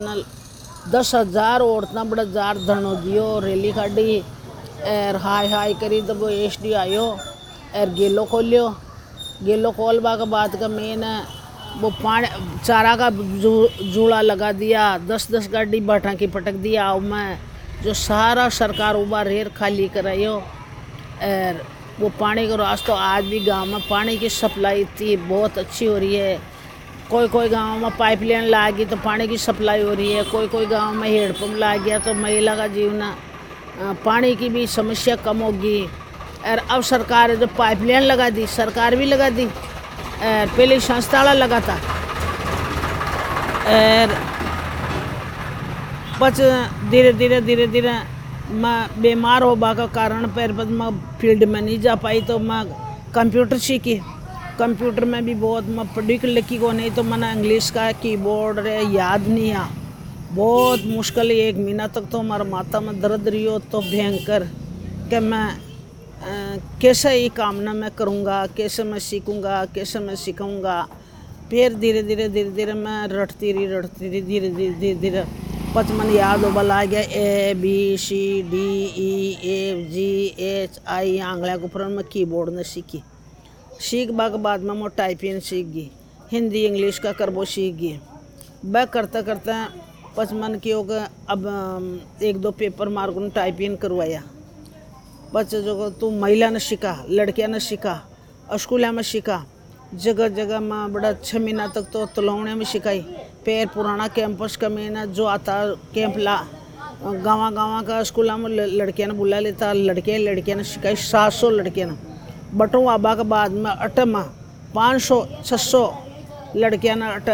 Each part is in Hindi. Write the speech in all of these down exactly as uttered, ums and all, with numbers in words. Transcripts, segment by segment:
नल दस हजार औरतां बड़ा जार धनो दियो रैली काटी एर हाय हाय करी तो वो एस डी आयो एर गेलो खोलियो। गेलो खोलबा के बाद का मेन वो पानी चारा का जू, जूड़ा लगा दिया। दस दस गाड़ी बाटा की पटक दिया। मैं जो सारा सरकार उबा रेर खाली करायो एर वो पानी का रास्ता आज भी गांव में पानी की सप्लाई इतनी बहुत अच्छी हो रही है। कोई कोई गांव में पाइपलाइन लागी तो पानी की सप्लाई हो रही है। कोई कोई गांव में हेडपम्प लाग गया तो महिला का जीवन पानी की भी समस्या कम होगी। और अब सरकार जो पाइपलाइन लगा दी, सरकार भी लगा दी, और पहले संस्था लगा था। और बस धीरे धीरे धीरे धीरे मैं बीमार होने का कारण पर मैं फील्ड में नहीं जा पाई तो मैं कंप्यूटर सीखी। कंप्यूटर में भी बहुत मैं पढ़ी लिखी को नहीं तो मैंने इंग्लिश का कीबोर्ड रे याद नहीं आ। बहुत मुश्किल एक महीना तक तो हमारा माथा में दर्द रही हो तो भयंकर कि मैं आ, कैसे ये काम ना मैं करूँगा, कैसे मैं सीखूँगा, कैसे मैं सीखूँगा। फिर धीरे धीरे धीरे धीरे मैं रटती रही रटती रही धीरे धीरे धीरे धीरे पच मन याद हो बला गया A B C D E F G H I आंगलिया के ऊपर मैं कीबोर्ड ने सीखी। सीखबा के बाद में मैं टाइपिंग सीख गई, हिंदी इंग्लिश का करबो सीख गई। वह करता करता पचमन की हो गया। अब एक दो पेपर मार को टाइपिंग करवाया। बच्चे जो तू महिला ने सीखा, लड़कियां ने सीखा, स्कूल में सीखा, जगह जगह में बड़ा छः महीना तक तो तलौने में सिखाई। फिर पुराना कैंपस का महीना जो आता कैंप ला गाँव गाँव का स्कूल में लड़कियां ने बुला लेता। लड़कियाँ लड़कियां ने सिखाई सात सौ लड़कियां ने बटों आबा के बाद में अट में पाँच सौ छः सौ लड़कियां ने अट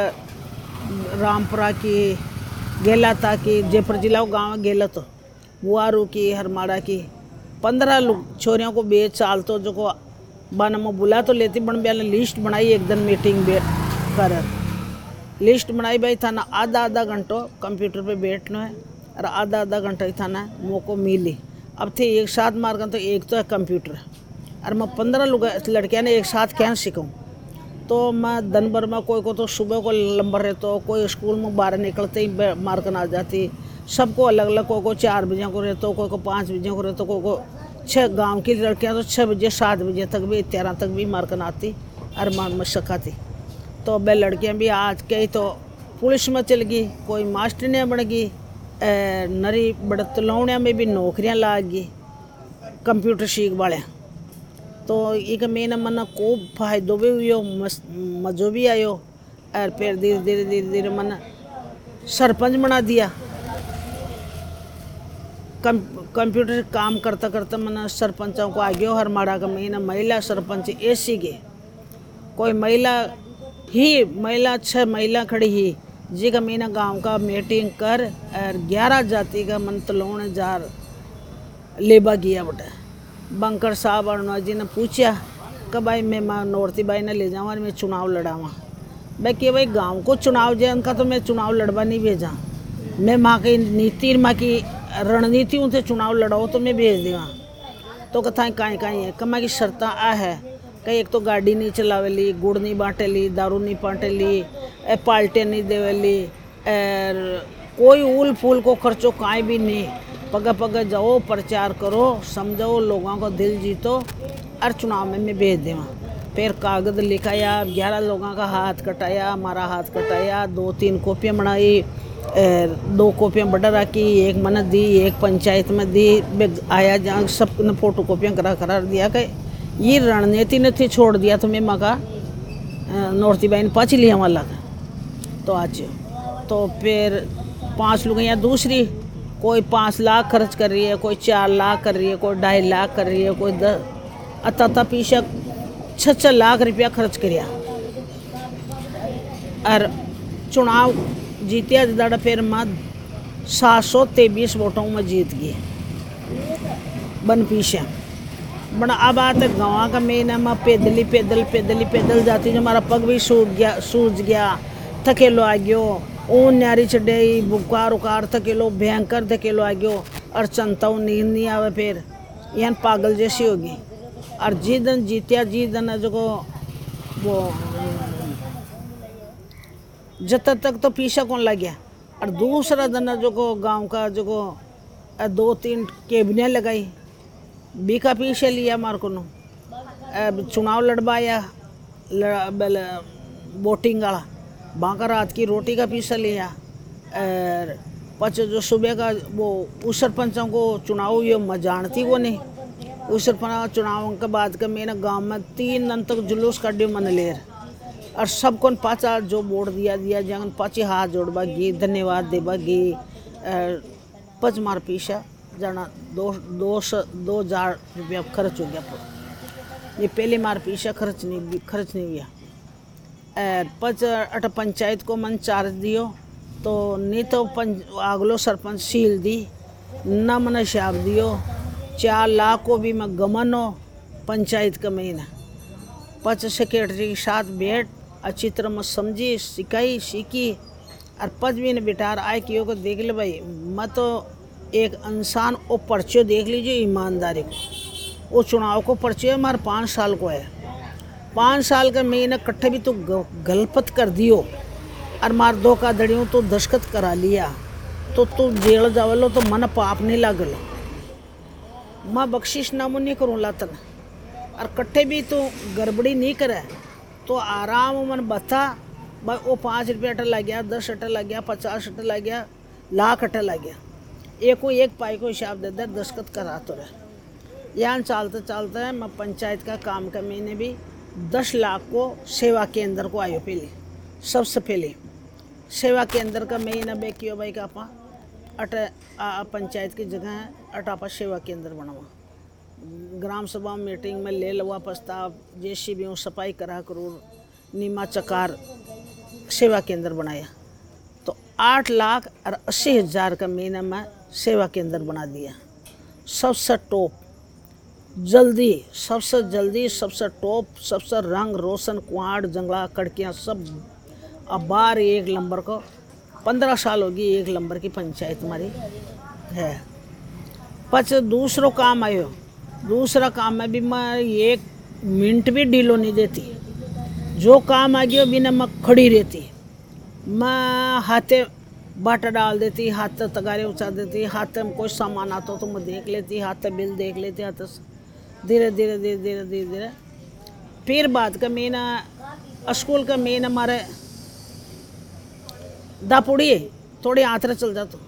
रामपुरा की, गेलाता की, जयपुर जिला गाँव गेला तो बुआरू की, हरमाड़ा की पंद्रह लोग छोरियों को बेच चाल तो जो को बन में बुला तो लेती बन बयाल लिस्ट बनाई। एक दिन मीटिंग बैठ कर लिस्ट बनाई भाई था ना आधा आधा घंटों कंप्यूटर पे बैठना है और आधा आधा घंटा ही था ना मौको मिली। अब थे एक साथ मार कर तो एक तो है कंप्यूटर और मैं पंद्रह लोग लड़कियां ने एक साथ क्या सीखूँ तो मैं दिन भर में कोई को तो सुबह को लंबर रहता, कोई स्कूल में बाहर निकलते ही मार कर आ जाती। सबको अलग अलग, कोई को चार बजे को रहता, कोई को पाँच बजे को रहता, कोई को छः गांव की लड़कियां तो छः बजे सात बजे तक भी तेरह तक भी मार कर आती और मार में सखाती। तो वह लड़कियां भी आज कई तो पुलिस में चल गई, कोई मास्टरनियाँ बन गई, नरी बड़े तलौनिया में भी नौकरियाँ लाग गई कंप्यूटर सीख वाले। तो एक मेन मन को फायदो भी हुई, मज़ो भी आयो। और फिर धीरे धीरे धीरे धीरे मन सरपंच बना दिया। कम कंप्यूटर काम करता करता मैंने सरपंचों को आगे हर माड़ा का महीना महिला सरपंच ऐसी के कोई महिला ही महिला छः महिला खड़ी ही जी का महीना गांव का मीटिंग कर और ग्यारह जाति का मन तलोण जार लेबा गया बटा। बंकर साहब अरुणा जी ने पूछा कि भाई मैं माँ नौरती बाई ने ले जाऊँ और मैं चुनाव लड़ावा। भाई कि भाई गाँव को चुनाव जाए उनका तो मैं चुनाव लड़वा नहीं भेजा। मैं माँ की नीति माँ की रणनीति उनसे चुनाव लड़ाओ तो मैं भेज दूँगा। तो कथाएँ कहीं कहीं है कमा की शर्ता आ है कहीं एक तो गाड़ी नहीं चलावेली, गुड़ नहीं बांटेली, दारू नहीं बांटेली, पाल्टे नहीं देवेली, और कोई उल फूल को खर्चो काई भी नहीं। पग पग जाओ, प्रचार करो, समझाओ, लोगों को दिल जीतो और चुनाव में मैं भेज दूँगा। फिर कागज़ लिखाया, ग्यारह लोगों का हाथ कटाया, हमारा हाथ कटाया, दो तीन कॉपियाँ बनाई, दो कॉपियाँ बड़ा रखी, एक मन दी, एक पंचायत में दी। आया जहाँ सब ने फोटो कॉपियाँ करा करा दिया कि ये रणनीति ने थी छोड़ दिया तो मैं मका नौरती बाई ने पाँच लिया वाला तो आज। तो फिर पाँच लोग यहाँ दूसरी कोई पाँच लाख खर्च कर रही है, कोई चार लाख कर रही है, कोई ढाई लाख कर रही है, कोई दस अतः पीछे छः छः लाख रुपया खर्च करिया और चुनाव जीतिया दाड़ा। फिर मैं सात सौ तेईस वोटों में जीत गई बन पीछे बड़ा। अब आते गाँव का महीना में पैदली पैदल पैदली पैदल जाती जो हमारा पग भी सूख गया सूझ गया, थकेलो आ गयो, ऊन न्यारी चढ़े, बुखार उकार थकेलो, भयंकर थकेलो आ गयो और चंता नींद नहीं आवे। फिर यहाँ पागल जैसी होगी। और जी दिन जीतिया जी दिन जो वो जब तक तो पीछा कौन लग गया और दूसरा दिन जो को गांव का जो को अ, दो तीन केबिनें लगाई बी का पीछे लिया मार को नो अब चुनाव लड़वाया लड़ा बेल वोटिंग वाला बांका रात की रोटी का पीछा लिया और पच जो सुबह का वो उस सरपंचों को चुनाव ये मैं जानती वो नहीं उस सरपंच चुनाव के बाद का मैंने गांव में तीन दिन तक जुलूस काटियो मन लेर और सबको पाचा जो वोट दिया दिया जगन पाची हाथ जोड़बा गी धन्यवाद देबा गी पच मार पीछा जाना दो दो दो हजार रुपया खर्च हो गया पर ये पहले मार पीछा खर्च नहीं खर्च नहीं हुआ और पच अट पंचायत को मन चार्ज दियो तो नहीं तो पंच आगलो सरपंच सील दी न मन शाप दियो चार लाख को भी मैं गमनो पंचायत का महीना पच सेक्रेटरी के साथ बैठ अच्छी तरह मैं समझी सिखाई सीखी और पच भी ने बिटार आए कि को देख ले भाई मैं तो एक इंसान वो पर्चे देख लीजिए ईमानदारी को वो चुनाव को पर्चे हमारे पाँच साल को है पाँच साल का महीना कट्ठे भी तो गलपत कर दियो और मार दो का दड़ियों तो दस्खत करा लिया तो तू जेल जावलो तो मन पाप नहीं लागलो मैं बख्शिश नामो नहीं करूँ लातन और कट्ठे भी तो गड़बड़ी नहीं करे तो आराम मन बता भाई वो पाँच रुपये अटा लग गया दस अटा लग गया पचास अटा लग गया लाख अटा लग गया एक को एक पाई को हिसाब दे दे दस्खत करा तो रहे यहाँ चलते चलते है मैं पंचायत का काम का महीने भी दस लाख को सेवा केंद्र को आयो पहले सबसे पहले सेवा केंद्र का महीना बे क्यों भाई का आपा अट पंचायत की जगह है अट आपा सेवा केंद्र बनवा ग्राम सभा मीटिंग में ले लवा प्रस्ताव जैसी भी सफाई करा करोड़ नीमा चकार सेवा केंद्र बनाया तो आठ लाख और अस्सी हज़ार का महीना में सेवा केंद्र बना दिया सबसे टॉप जल्दी सबसे जल्दी सबसे टॉप सबसे रंग रोशन कुआड़ जंगला कड़कियाँ सब अब बार एक नंबर को पंद्रह साल होगी एक नंबर की पंचायत हमारी है पच दूसरों काम आयो दूसरा काम में भी मैं एक मिनट भी ढीलो नहीं देती जो काम आ गया बिना मैं खड़ी रहती मैं हाथे बाटा डाल देती हाथ तगारे उछा देती हाथ में कोई सामान आता तो मैं देख लेती हाथ बिल देख लेती हाथ धीरे धीरे धीरे धीरे धीरे धीरे फिर बाद का महीना स्कूल का महीना हमारे दापुड़ी थोड़ी आंतरे चल जातो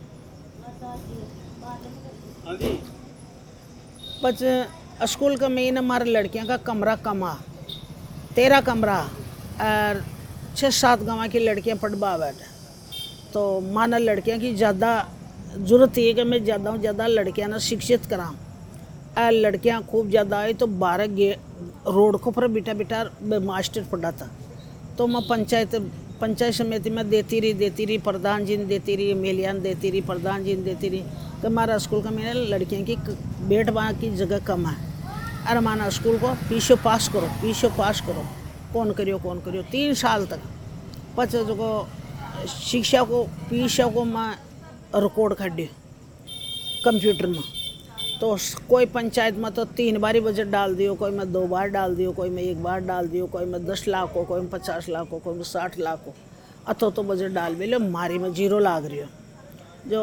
बच स्कूल का महीना हमारे लड़कियों का कमरा कमा तेरह कमरा और छः सात गाँव की लड़कियां पढ़वा बैठे तो माना लड़कियों की ज़्यादा ज़रूरत है कि मैं ज़्यादा से ज़्यादा लड़कियां ना शिक्षित कराऊँ और लड़कियां खूब ज़्यादा आई तो बारह गे रोड को पर बिठा बिठा मास्टर पढ़ा था तो मैं पंचायत पंचायत समिति में देती रही देती रही प्रधान जी ने देती रही मेलिया ने देती रही प्रधान जी ने देती रही कि हमारा स्कूल का मेरे लड़कियों की बेट वहाँ की जगह कम है और हमारा स्कूल को पीछे पास करो पीछे पास करो कौन करियो कौन करियो तीन साल तक पच को शिक्षा को पीछे को मैं रिकॉर्ड कर दी कंप्यूटर में तो कोई पंचायत में तो तीन बारी बजट डाल दियो कोई में दो बार डाल दियो कोई में एक बार डाल दियो कोई में दस लाख हो कोई में पचास लाख हो कोई में साठ लाख हो अतो तो बजट डाल भी लो मारी में जीरो लाग रही हो जो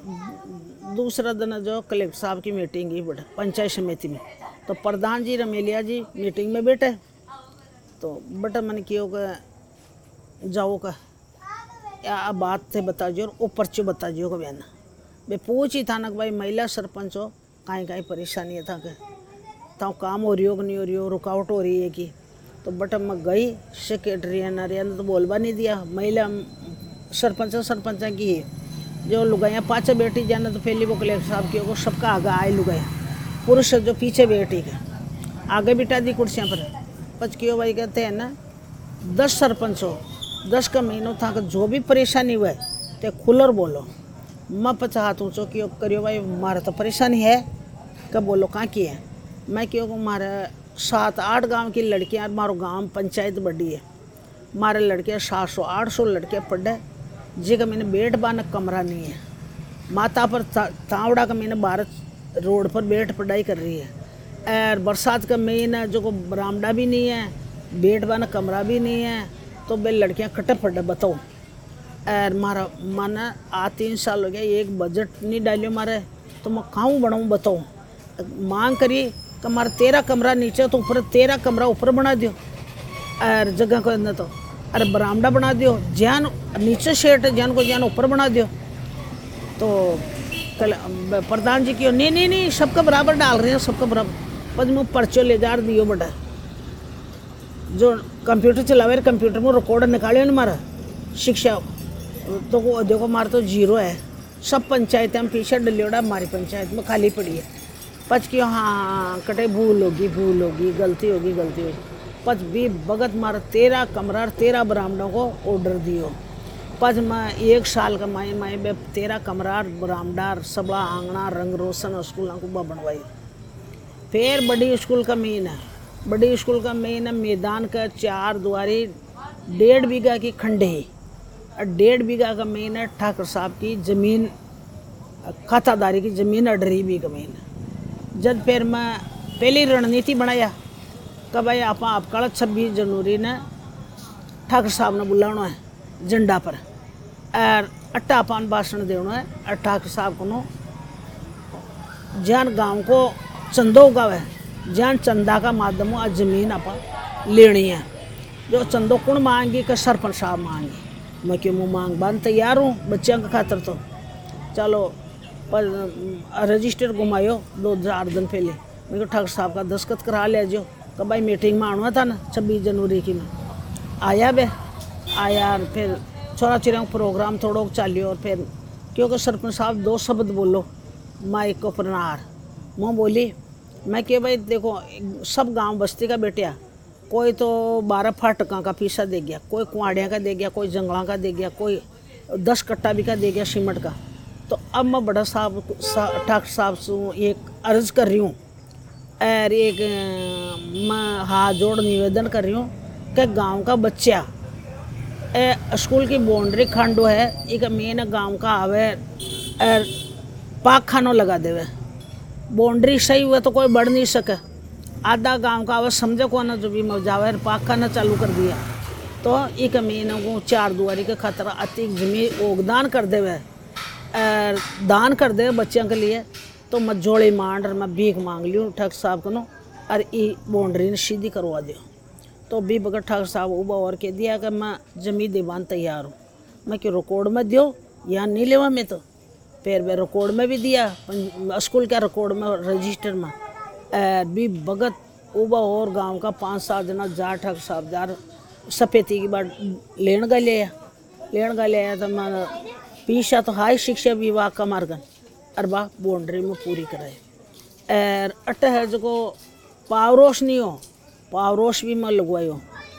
दूसरा दिन जो कलेक्टर साहब की मीटिंग ही बैठे पंचायत समिति में तो प्रधान जी रमेलिया जी मीटिंग में बैठे तो बेटा मैंने क्यों का जाओ का या बात थे बता दियो और पर्चे बता दियो को बहना मैं पूछ ही था ना कि भाई महिला सरपंच हो कहीं कहीं परेशानी है था कि ताऊ काम हो रही हो कि नहीं हो रही हो रुकावट हो रही है कि तो बटा मैं गई सेक्रेटरी ने तो बोलवा नहीं दिया महिला सरपंच सरपंच की है जो लुगाइयाँ पाँच बैठी जाना तो पहले वो कलेक्टर साहब की होगा सबका आगे आए लुगाया पुरुष जो पीछे बैठी है आगे बिठा दी कुर्सियाँ पर पच क्यों भाई कहते हैं ना दस सरपंच हो दस का महीनों था कि जो भी परेशानी हुआ है तो खुलर बोलो मैं पचा हाथ ऊँचो क्यों करियो भाई मारा तो परेशानी है कब बोलो कहाँ की है मैं क्यों को मारा सात आठ गांव की लड़कियां मारो गांव पंचायत बड़ी है मारे लड़कियां सात सौ आठ सौ लड़कियां पढ़े जिसका मैंने बेट बाना कमरा नहीं है माता पर तावड़ा का मैंने भारत रोड पर बेट पढ़ाई कर रही है और बरसात का महीना जो को बरामदा भी नहीं है बेट बाना कमरा भी नहीं है तो बे लड़कियां कटे पढ़े बताओ और मारा माना आ तीन साल हो गया एक बजट नहीं डालियो मारे तो मैं खाऊँ बनाऊँ बताऊँ। मांग करी कि मारा तेरह कमरा नीचे तो ऊपर तेरह कमरा ऊपर बना दियो और जगह को अंदर तो अरे बरामदा बना दियो जैन नीचे शेड जैन को जैन ऊपर बना दियो। तो कल प्रधान जी क्यों नहीं नहीं नहीं सबका बराबर डाल रहे हैं सबका बराबर। बस मैं पर्चो ले जा दियो बटा जो कंप्यूटर चलावे कंप्यूटर में रिकॉर्ड निकाले ना मारा शिक्षा तो वो देखो मारा तो जीरो है। सब पंचायतें हम पीछे डलियोड़ा हमारी पंचायत में खाली पड़ी है। पच क्यों हाँ कटे भूल होगी भूल होगी गलती होगी गलती होगी पच भी भगत मारा तेरह कमरा तेरह बरामदों को ऑर्डर दियो। पच मैं एक साल का माए माए बे तेरह कमरा बरामदार सबला आंगना रंग रोशन स्कूलों को बनवाई। फिर बड़ी स्कूल का मेन है बड़ी स्कूल का मेन है मैदान का चार दुआरी डेढ़ बीघा की खंडे और डेढ़ बीघा का मेन है ठाकुर साहब की ज़मीन खातादारी की ज़मीन अडरी भी का मेन है। जब फिर मैं पहली रणनीति बनाया कि भाई आप आपका छब्बीस जनवरी ने ठाकुर साहब ने बुलाना है झंडा पर और अट्टा पान भाषण देना है और ठाकुर साहब को जान गांव को चंदो का है जान चंदा का माध्यम हो आज ज़मीन आप लेनी है। जो चंदो कौन मांगी कि सरपंच साहब मांगी मैं क्यों मुँह मांग बांध तैयार हूँ बच्चों का खातर तो चलो पर रजिस्टर घुमायो दो चार दिन पहले मेरे को ठाकुर साहब का दस्खत करा लिया जो कि भाई मीटिंग में आना था ना छब्बीस जनवरी की में आया बे आया फिर छोरा चिरा प्रोग्राम थोड़ा चालियो और फिर क्योंकि सरपंच साहब दो शब्द बोलो माइक को प्रनार मैं बोली मैं कि भाई देखो सब गांव बस्ती का बेटिया कोई तो बारह फाटका का पीसा दे गया कोई कुआड़िया का दे गया कोई जंगला का दे गया कोई दस कट्टा भी का दे गया सीमेंट का। तो अब मैं बड़ा साहब ठाकुर साहब से एक अर्ज कर रही हूँ और एक मैं हाथ जोड़ निवेदन कर रही हूँ कि गांव का बच्चा ए, स्कूल की बाउंड्री खंडो है एक मेन गांव का आवे और पाक खानो लगा देवे बाउंड्री सही हुआ तो कोई बढ़ नहीं सके। आधा गांव का आवे समझे को ना जो भी मजावे पाक खाना चालू कर दिया तो एक महीने को चार दुआरी का खतरा अति जमीन योगदान कर देवे और दान कर दे बच्चों के लिए। तो मैं जोड़े मांड और मैं भीख मांग लियो ठाकुर साहब को नो और ये बाउंड्री ने सीधी करवा दियो। तो भी बगैर ठाकुर साहब उबा और कह दिया कि मैं जमीन दीवान तैयार हूँ। मैं क्यों रिकॉर्ड में दियो यहाँ नहीं लेवा मैं तो फिर मैं रिकॉर्ड में भी दिया स्कूल का रिकॉर्ड में रजिस्टर में और भी भगत उबा और गांव का पाँच सात जना जार ठाकुर साहब जार सफेदी की बात लेन का लिया लेन का लिया तो मैं पीछा तो हाई शिक्षा विभाग का मार्गन और बा बाउंड्री में पूरी कराए और अट है जो पावरोश नहीं हो पावरोश भी मैं लगवाई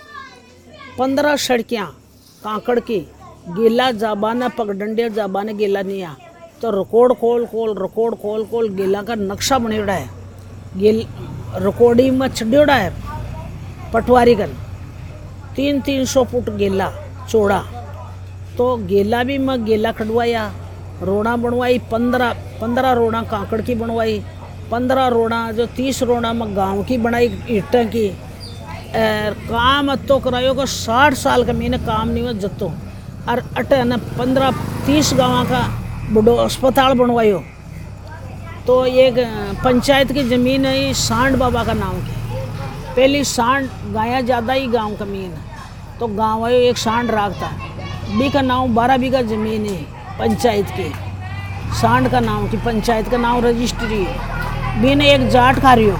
पंद्रह सड़कियाँ कांकड़ की गीला जाबाना पगडंडे जाबाने गीला नहीं आ तो रिकॉर्ड खोल खोल रिकॉर्ड खोल खोल गीला का नक्शा बनेड़ा है गिल रिकॉर्डिंग में छड़ेड़ा है पटवारी कर तीन तीन सौ फुट गेला चौड़ा। तो गेला भी मैं गेला खड़वाया रोड़ा बनवाई पंद्रह पंद्रह रोड़ा कांकड़ की बनवाई पंद्रह रोड़ा जो तीस रोड़ा में गांव की बनाई ईटा की और काम अतो करायो को साठ साल का मैंने काम नहीं हुआ जत्तो और अटे न पंद्रह तीस गाँव का बड़ो अस्पताल बनवायो। तो एक पंचायत की ज़मीन है सांड बाबा का नाम की पहली सांड गाया ज़्यादा ही गांव का मीन तो गांव है एक सांड राखता बी का नाम बारह बीघा ज़मीन है पंचायत की सांड का नाम की पंचायत का नाम रजिस्ट्री बी ने एक जाट कारियो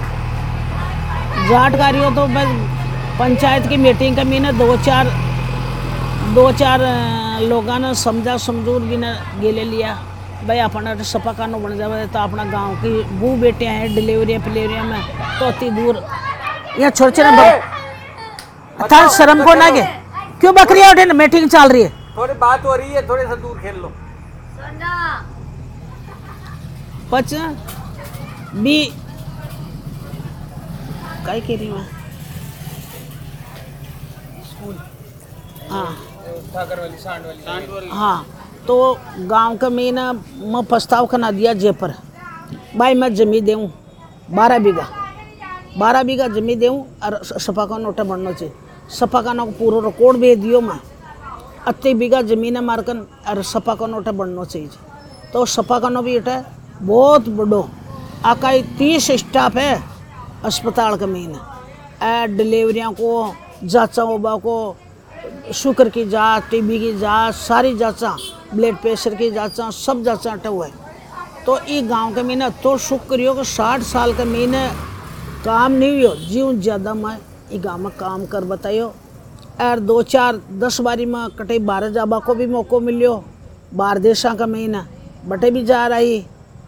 जाट कारियो तो बस पंचायत की मीटिंग का मीन दो चार दो चार लोगों ने समझा समझूर भी ने गेले लिया भाई अपना सपा कानो बन जावे तो अपना गांव की बू बेटे हैं डिलीवरी फिलेवरिया में तो अति दूर यहाँ छोटे छोटे था शर्म को ना के क्यों बकरियां उठे मीटिंग चल रही है थोड़ी बात हो रही है थोड़े सा दूर खेल लो पच बी काय कह रही मैं हाँ हाँ तो गांव का मैंने मैं प्रस्ताव खना दिया जयपुर भाई मैं जमीन देऊँ बारह बीघा बारह बीघा जमीन देऊँ और सपा का नोटा बनना चाहिए सपा का ना पूरा रिकॉर्ड भेज दियो मैं अस्सी बीघा जमीन है मारकन और सपा का नोट बनना चाहिए। तो सपा का नो भी इटा बहुत बड़ो आकाई तीस स्टाफ है अस्पताल का मीन है। डिलीवरियों को जाँचा उबा को शुगर की जाँच, टीबी की जाँच, सारी जाँचा, ब्लड प्रेशर की जाँचा, सब जाँचा अटा हुआ है। तो ये गांव के महीने तो शुक्रियो को साठ साल के महीने काम नहीं हो जीव ज़्यादा मैं ये गाँव में काम कर बताइयो। और दो चार दस बारी में कटे बारह जाबा को भी मौको मिलियो बाहर देशा का महीना बटे भी जा रही।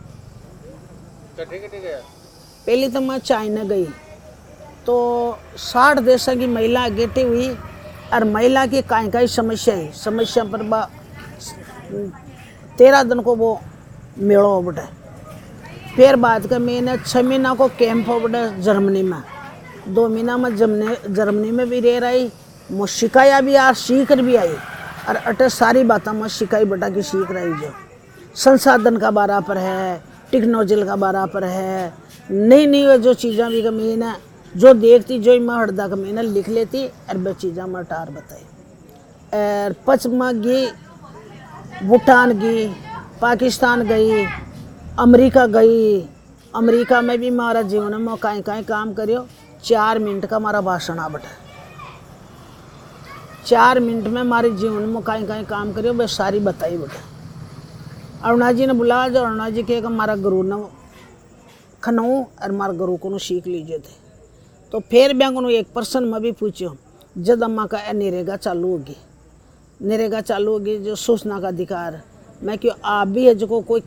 कटे कटे गया पहले तो मैं चाइना गई तो साठ देशों की महिला गेटी हुई और महिला की काई काई समस्या है समस्या पर बा तेरह दिन को वो मेड़ो हो बटे। फिर बाद का महीने छः महीना को कैंप हो बटे जर्मनी में, दो महीना में जर्मनी जर्मनी में भी रह रही। मैं शिकाया भी आ सीख भी आई और अटे सारी बातें मैं शिकाई बटा की सीख रही। जो संसाधन का बारा पर है, टेक्नोलॉजी का बारा पर है, नई नई जो चीज़ें भी कमी ना जो देखती जो मैं हरदा का महीना लिख लेती और वह चीज़ें मैं टार बताई। और पश्चिमा गई, भूटान गई, पाकिस्तान गई, अमेरिका गई। अमेरिका में भी हमारा जीवन में कहीं कहीं काम करियो। चार मिनट का हमारा भाषण आ बटा, चार मिनट में हमारे जीवन में कहीं कहीं काम करियो वह सारी बताई बटा। अरुणा जी ने बुलाया जो अरुणा जी के हमारा गुरु ने खनऊ और हमारा गुरु को सीख लीजिए थे। तो फिर बैंक को एक पर्सन में भी पूछो जब अम्मा का निरेगा चालू होगी, निरेगा चालू होगी जो सूचना का अधिकार मैं क्यों आप भी है जो कोई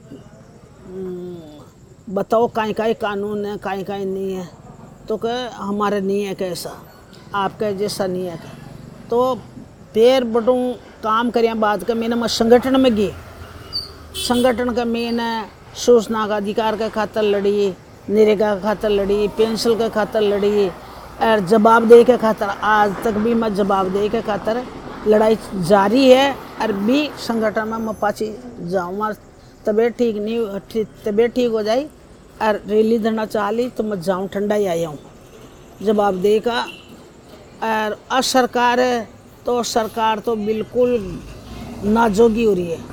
बताओ काई काई कानून है काई काई नहीं है। तो कह हमारे नहीं है कैसा आपका जैसा नहीं है। तो फिर बटू काम करें बाद का मैंने मैं संगठन में गई, संगठन का मैंने सूचना का अधिकार के खातर लड़ी, निरेगा के खातर लड़ी, पेंशन के खातर लड़ी और जवाबदेही के खातर आज तक भी मैं जवाबदेही के खातर लड़ाई जारी है। और भी संगठन में मैं पाची जाऊँ मार तबीयत ठीक नहीं तबीयत ठीक हो जाए और रैली धरना चाह ली तो मैं जाऊँ ठंडा ही आया हूँ जवाबदेही का। और अब सरकार है तो सरकार तो बिल्कुल नाजोगी हो रही है।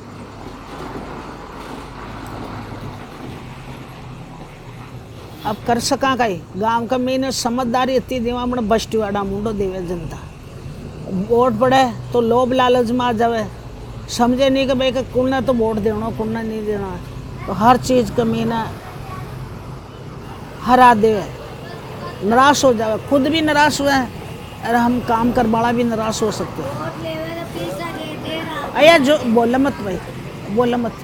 अब कर सका कहीं गांव का मैंने समझदारी इतनी देवा मैंने बस्टिवाड़ा मुंडो देवे जनता वोट पड़े तो लोभ लालच में आ जावे, समझे नहीं कि भाई का कुन्ना तो वोट देना कुन्ना नहीं देना। तो हर चीज़ का महीना हरा देवे, निराश हो जावे, खुद भी निराश हुए और हम काम कर वाला भी निराश हो सकते हैं। अया जो बोला मत भाई बोला मत।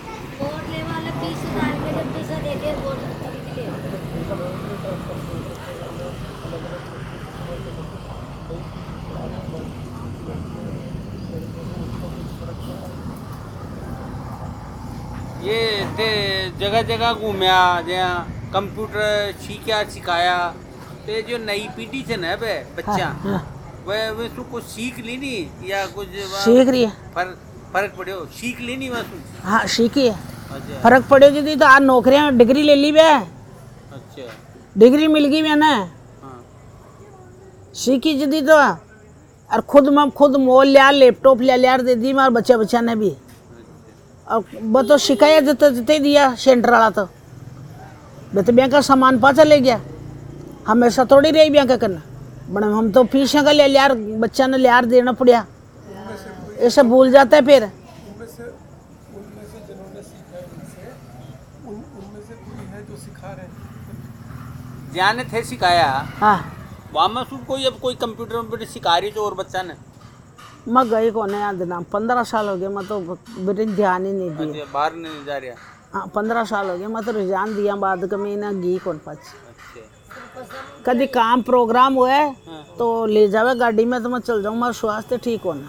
ये ते जगह जगह घूमया जहाँ कंप्यूटर सीखा सिखाया ते जो नई पीढ़ी से ना बे बच्चा हाँ, हाँ। वह वह सु कुछ सीख ली नहीं या कुछ वह सीख रही है। फर्क फर्क पड़े सीख ली नहीं वह सु हाँ सीखी है। अच्छा फर्क पड़े जी तो आज नौकरियां डिग्री ले ली बे, अच्छा डिग्री मिल गई मैंने हाँ सीखी जदी तो और खुद में खुद मोल लिया लैपटॉप ले लिया दे दी मार बच्चा बच्चा ने भी। अब वो तो शिकायत जते जते दिया सेंटर वाला तो बे तो बैंक का सामान पाचा ले गया, हमेशा थोड़ी रही बैंक करना बड़ा हम तो फीस का ले लिया बच्चा ने लिया देना पड़ा ऐसा भूल जाता है। फिर जाने थे सिखाया हाँ वहाँ में सु कोई अब कोई कंप्यूटर वम्प्यूटर सिखा रही जो और बच्चा ने मैं गई कौन है याद ना पंद्रह साल हो गए मैं तो बेटे ध्यान ही नहीं दिया। अच्छा बाहर नहीं जा रहा हाँ पंद्रह साल हो गए मैं तो रुझान दिया बाद का महीना घी कौन पाच अच्छा कभी काम प्रोग्राम हुआ है हाँ। तो ले जावे गाड़ी में तो मैं चल जाऊँ मेरा स्वास्थ्य ठीक होना।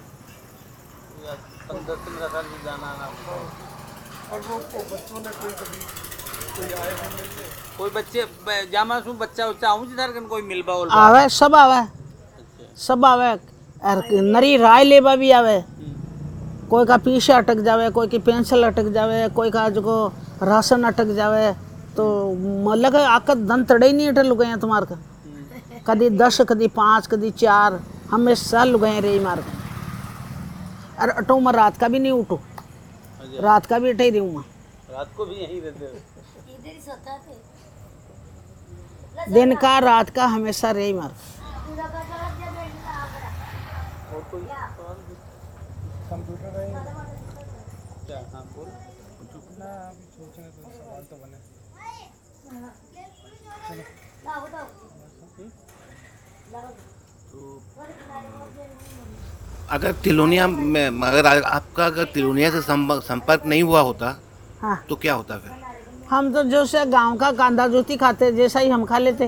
पंद्रह पंद्रह साल से जाना आना और वो बच्चों ने कोई कभी कोई आए कोई बच्चे जामा सु बच्चा बच्चा आऊँ जिधर कन कोई मिलबा और आवे सब आवे सब आवे और नरी राय लेबा भी आवे, कोई का पीछे अटक जावे, कोई की पेंसिल अटक जावे, कोई का जो राशन अटक जावे। तो मतलब आका धन तड़े ही नहीं अटल लुगाया तुम्हार का कदी दस कदी पाँच कदी चार हमेशा लुगाए रही मार का। और अटो मैं रात का भी नहीं उठू, रात का भी अटे ही रहूँगा, रात को भी यहीं रहते हो? दिन का रात का हमेशा रही मार। और कोई सवाल? कंप्यूटर का ही क्या? हाँ बोल। ना अभी सोच रहे तो सवाल तो बने। अगर तिलोनिया में अगर आ- आपका अगर तिलोनिया से संपर्क संपर्क नहीं हुआ होता हाँ, तो क्या होता फिर? हम तो जो से गांव का कांदा जूती खाते जैसा ही हम खा लेते।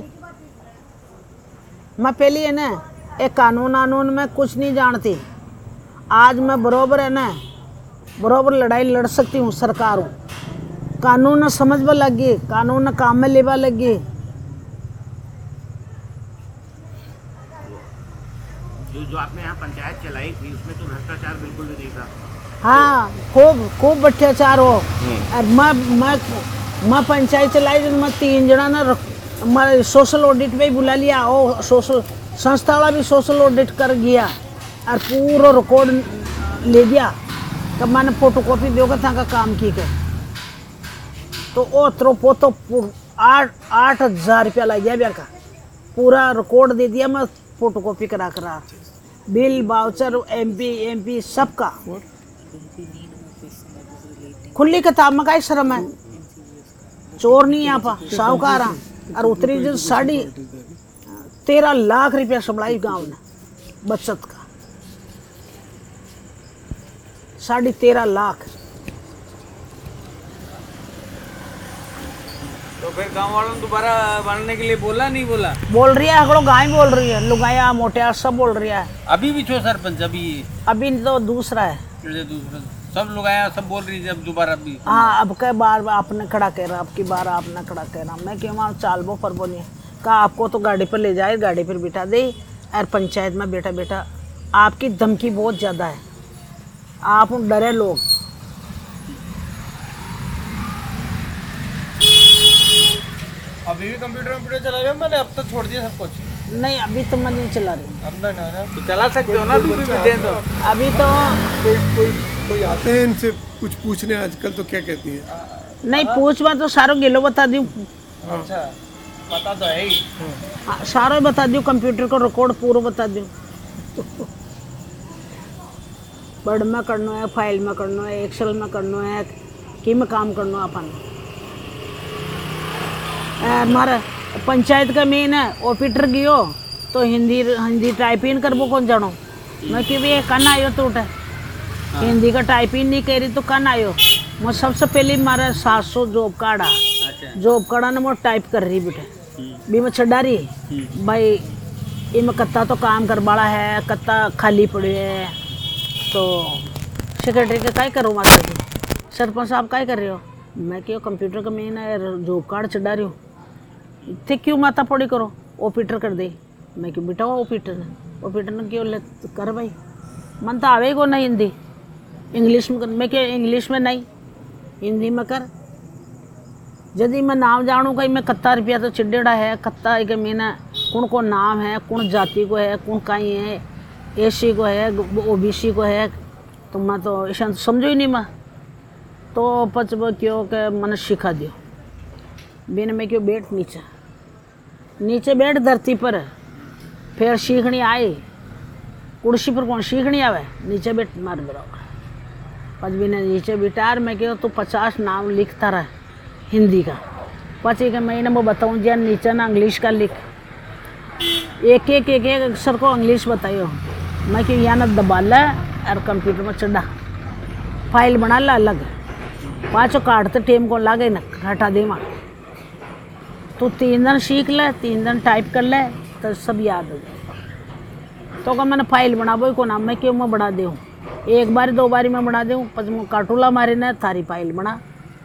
मैं पहली है ना एक कानून कानून में कुछ नहीं जानती, आज मैं बरोबर है ना बरोबर लड़ाई लड़ सकती हूँ सरकार हूँ, कानून न समझ में लग गई, कानून न काम में लेवा लग गई। जो जो आपने यहाँ पंचायत चलाई थी उसमें तो भ्रष्टाचार बिल्कुल भी नहीं था। हाँ, खूब खूब अत्याचार हो। और मैं मैं मैं पंचायत चलाई तो मैं तीन जना ना रख- मैं सोशल ऑडिट पे ही बुला लिया, ओ सोशल संस्था वाला भी सोशल ऑडिट कर गया और पूरा रिकॉर्ड ले गया। तब मैंने फोटो कॉपी दोगे था का काम की के तो ओ त्रोपो तो पू- आठ आठ हजार रुपया लग गया ब्याह का, पूरा रिकॉर्ड दे दिया मैं फोटो कॉपी करा करा, बिल बाउचर एमपी एमपी सबका खुली किताब में का शर्म है, चोर नहीं यहाँ पा साहूकार हाँ। और उतरी जो साढ़ी तेरह लाख रुपया संभलाई गांव ने बचत का, साढ़े तेरह लाख। तो फिर गांव वालों ने दोबारा बनने के लिए बोला नहीं बोला? बोल रही है अगड़ो गाय बोल रही है, लुगाया मोटिया सब बोल रही है। अभी भी छो सरपंच? अभी अभी तो दूसरा है। ये दूसरा सब लोग आया सब बोल रही है अब दोबारा भी? हाँ, अब कई बार आपने खड़ा कह रहा, आपकी बार आपने खड़ा कह रहा, मैं क्यों वहाँ चाल बो पर बोलिए कहा आपको तो गाड़ी पर ले जाए, गाड़ी पर बिठा दे और पंचायत में बेटा बेटा आपकी धमकी बहुत ज़्यादा है, आप डरे लोग। अभी भी कंप्यूटर कंप्यूटर चला रहे हो? मैंने अब तो छोड़ दिया सब कुछ। नहीं अभी तो मैं नहीं चला रही, अब नहीं ना तो चला सकते हो ना तुम भी दे दो। अभी तो कोई कोई कोई आते हैं इनसे कुछ पूछने आजकल तो क्या कहती है? नहीं पूछ मैं तो सारों गिलो बता दूँ, अच्छा पता तो है ही। हाँ, सारों बता दूँ, कंप्यूटर को रिकॉर्ड पूरा बता दूँ, वर्ड में करना है, फाइल में करना है, एक्सेल में करना है, कि में काम करना है अपन। हमारा पंचायत का मेन है ऑपरेटर गयो तो हिंदी हिंदी टाइपिंग करबो कौन जानो, मैं कि भी कन आयो तो उठे हिंदी का टाइपिंग नहीं कह रही तो कन आयो। मैं सबसे पहले मारा सात सौ जॉब कार्ड आ, अच्छा। जॉब कार्ड ने मैं टाइप कर रही बेटे भी मैं छड़ा रही भाई इनमें कत्ता तो काम कर बाड़ा है, कत्ता खाली पड़े है, तो सेक्रेटरी के काय करूँ माता जी, सरपंच साहब काय कर रहे हो, मैं क्यों कंप्यूटर का मेन है जॉब कार्ड चढ़ा रही हूँ, थे क्यों माता पड़ी करो ऑपरेटर कर दे, मैं क्यों बेटा वो ऑपरेटर ने ऑपरेटर ने क्यों ले कर भाई, मन तो आवे को नहीं हिंदी इंग्लिश में कर, मैं क्या इंग्लिश में नहीं हिंदी में कर, यदि मैं नाम जानूँ कहीं मैं कत्ता रुपया तो चिड़ेड़ा है, कत्ता एक मीना कौन को नाम है, कौन जाति को है, कौन कहीं है, एसी को है, ओबीसी को है, तो मैं तो ऐसा समझो ही नहीं मैं तो पच क्यों के मन सिखा दियो बिन में क्यों बैठ नीचे नीचे बैठ धरती पर, फिर सीखनी आए कुर्सी पर कौन सीखनी आवे, नीचे बैठ मार बराबर पच बिना नीचे बिटार मैं क्यों तो पचास नाम लिखता रहा हिंदी का, पची के महीने में बताऊँ जन नीचे ना इंग्लिश का लिख, एक एक एक एक अक्षर को इंग्लिश बताइयो, मैं क्यों यहाँ ना दबा ला और कंप्यूटर में चढ़ा फाइल बना ला अलग, पाँचों काटते टेम को लागे ना हटा दे माँ, तो तीन दिन सीख ले, तीन दिन टाइप कर ले तो सब याद हो जाए। तो क्या मैंने फाइल बना वो को नाम मैं क्यों मैं बढ़ा दूँ, एक बार दो बारी मैं बढ़ा दूँ पच मैं काटूला मारे ना थारी फाइल बना।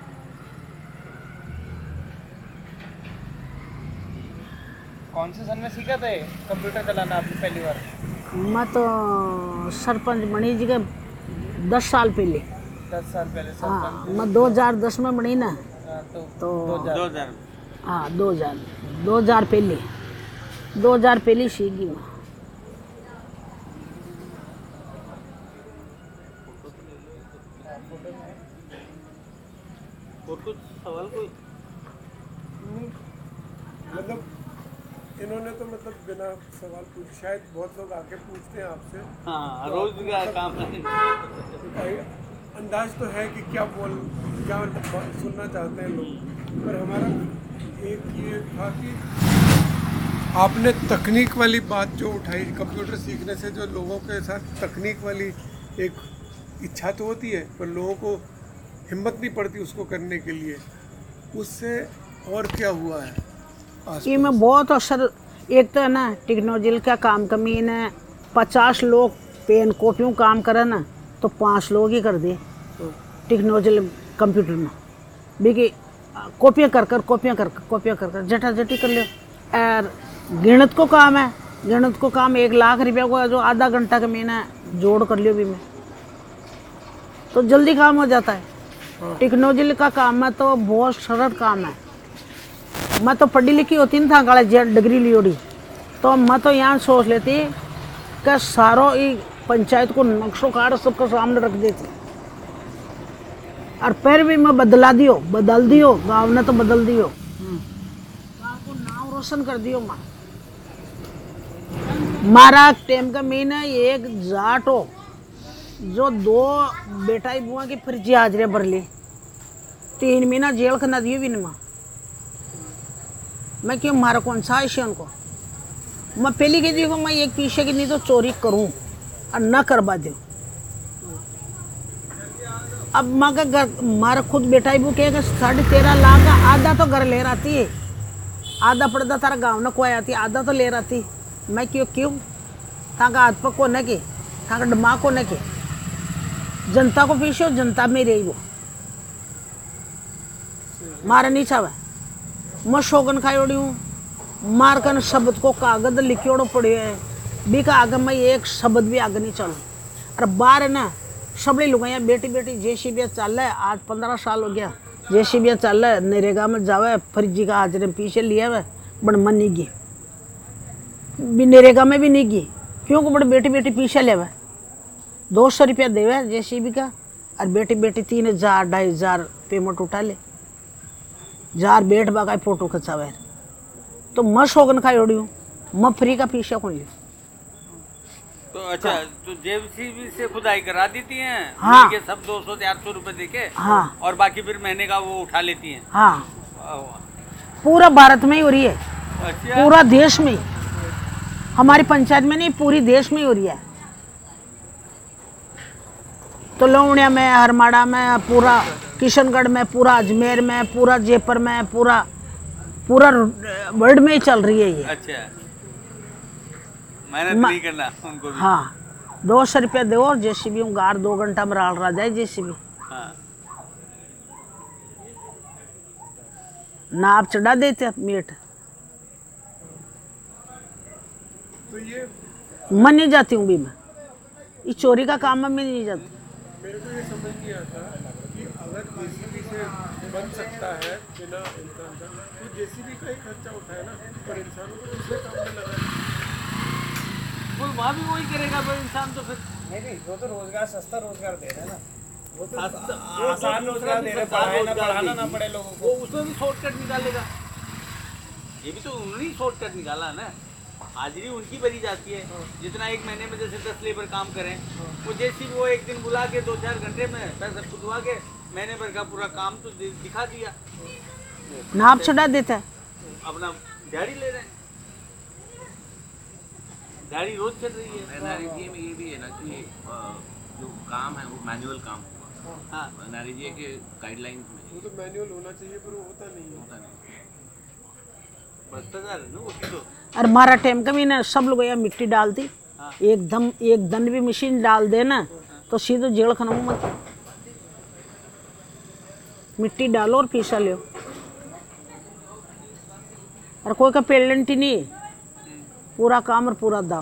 कौन से सन में सीखा था कंप्यूटर चलाना आपने पहली बार? मैं तो सरपंच बनी जी के दस साल पहले, दस साल पहले हाँ सरपंच। मैं दो हजार दस में बनी ना, हाँ, तो तो दो हजार हाँ दो हजार दो हजार पहले दो हजार पहले सीख गई मैं। और कुछ सवाल कोई? नहीं, मतलब इन्होंने तो मतलब बिना सवाल पूछे, शायद बहुत लोग आके पूछते हैं आपसे, हाँ रोज का काम है। भाई अंदाज तो है कि क्या बोल क्या मतलब सुनना चाहते हैं लोग, पर हमारा एक ये था कि आपने तकनीक वाली बात जो उठाई, कंप्यूटर सीखने से जो लोगों के साथ तकनीक वाली एक इच्छा तो होती है, पर लोगों को हिम्मत नहीं पड़ती उसको करने के लिए, उससे और क्या हुआ है आसपास? ये में बहुत असर, एक तो है ना टेक्नोलॉजी का काम कमीन है। पचास लोग पेन कॉपियों काम करे ना तो पाँच लोग ही कर दे टेक्नोलॉजी कंप्यूटर में भी कॉपियाँ कर कर कॉपियाँ कर कर कॉपियाँ कर कर जटा जटी कर लो। और गणित को काम है, गणित को काम एक लाख रुपया को जो आधा घंटा का महीना जोड़ कर लियो भी मैं तो जल्दी काम हो जाता है। टेक्नोलॉजी का काम है तो बहुत सरल काम है। मैं तो पढ़ी लिखी होती नहीं था, गाले डिग्री लियोड़ी तो मैं तो यहाँ सोच लेती कि सारों ही पंचायत को नक्शो काट सबके सामने रख देती, और फिर भी मैं बदला दियो बदल दियो गाँव ने तो बदल दियो, गाँव को नाम रोशन कर दियो। माँ मारा टाइम का महीना एक जाट हो जो दो बेटा ही बुआ की फर्जी हाजरे भर ली, तीन महीना जेल खना दियो भी नहीं। माँ मैं क्यों मारा कौन सा आयशे उनको, मैं पहली कह दी को मैं एक पीछे की नहीं तो चोरी करूं और न करवा दूं। अब माँ का घर मारा खुद बेटा ही वो कहेगा साढ़े तेरह लाख का आधा तो घर ले रहती है, आधा पड़ता तारा गाँव न कोई आती, आधा तो ले रहती। मैं क्यों क्यों ताका हाथ पक को न के ताका दिमाग को न के जनता को पीछे हो, जनता में रही वो मारा नहीं चाहे। मैं शोगन खाई ओड़ी हूँ, मार कर शब्द को कागज लिखियोड़ो पड़े है भी का आगे मैं एक शब्द भी आगे नहीं चलूँ। और बाहर है ना सबड़ी लुगाइयाँ बेटी बेटी जैसी भी चल रहा है, आज पंद्रह साल हो गया जैसी भी चल रहा है, नरेगा में जावे फर्जी का हाजरे पीछे लिया हुआ बड़ मन नहीं गी भी नरेगा में भी नहीं गी क्योंकि बड़े बेटी बेटी पीछे ले हुआ दो सौ रुपया देवे जैसी भी का, और बेटी बेटी तीन हजार ढाई हजार पेमेंट उठा ले जार बैठ बाका फोटो खिंचावे। तो मैं शोगन खाई ओड़ी हूँ, मैं फ्री का पीछे कौन लिया। तो अच्छा तो जेसीबी से खुदाई करा देती हैं? हाँ। के सब दो सौ चार सौ रुपए देके, हाँ। और बाकी फिर महीने का वो उठा लेती हैं? हाँ वाह, वाह। पूरा भारत में ही हो रही है, अच्छा पूरा देश में, हमारी पंचायत में नहीं पूरी देश में ही हो रही है। तो लौंडिया में, हरमाड़ा में, पूरा किशनगढ़ में, पूरा अजमेर में, पूरा जयपुर में, पूरा पूरा वर्ल्ड में ही चल रही है ये। अच्छा मेहनत नहीं करना उनको भी। हाँ दो सौ रुपया दो और जेसीबी गार दो घंटा में राल रहा जाए जेसीबी। हाँ नाप चढ़ा देते मीट। तो ये मैं नहीं जाती हूँ भी, मैं ये चोरी का काम में मैं नहीं जाती। मेरे को ये समझ नहीं आता कि अगर जेसीबी से बन सकता है बिना इंसान का, तो जेसीबी का ही खर्चा उठाए ना, पर इंसानों को दूसरे काम में लगाए। वो वहाँ भी वही करेगा पर इंसान तो फिर नहीं नहीं, वो तो रोजगार सस्ता रोजगार दे रहे हैं ना, वो तो सस्ता- आसान रोजगार दे रहे हैं, पढ़ाए ना पढ़ाना ना पड़े लोगों वो को। उसमें भी शॉर्टकट निकालेगा। ये भी तो उन्होंने ही शॉर्टकट निकाला ना, हाजिरी उनकी भरी जाती है। जितना एक महीने में जैसे दस लेबर काम करें, वो जैसी वो एक दिन बुला के दो चार घंटे में पैसा खुदवा के महीने भर का पूरा काम तो दि- दिखा दिया, नाप चढ़ा देता है। अपना दिहाड़ी ले रहे हैं। दिहाड़ी रोज चल रही है। एनआरईजीए में ये भी है ना कि अ, जो काम है वो मैनुअल काम हुआ। हाँ एनआरईजीए के गाइडलाइंस में वो तो मैनुअल होना चाहिए, पर वो होता नहीं है। होता नहीं। भ्रष्टाचार है ना वो तो। और हमारा टाइम का भी ना सब लोग यहाँ मिट्टी डालती, हाँ। एकदम एक दन भी मशीन डाल देना तो सीधे जेल खाना मत, मिट्टी डालो और पीसा लो। और कोई का पेलेंट ही नहीं, पूरा काम और पूरा दाम।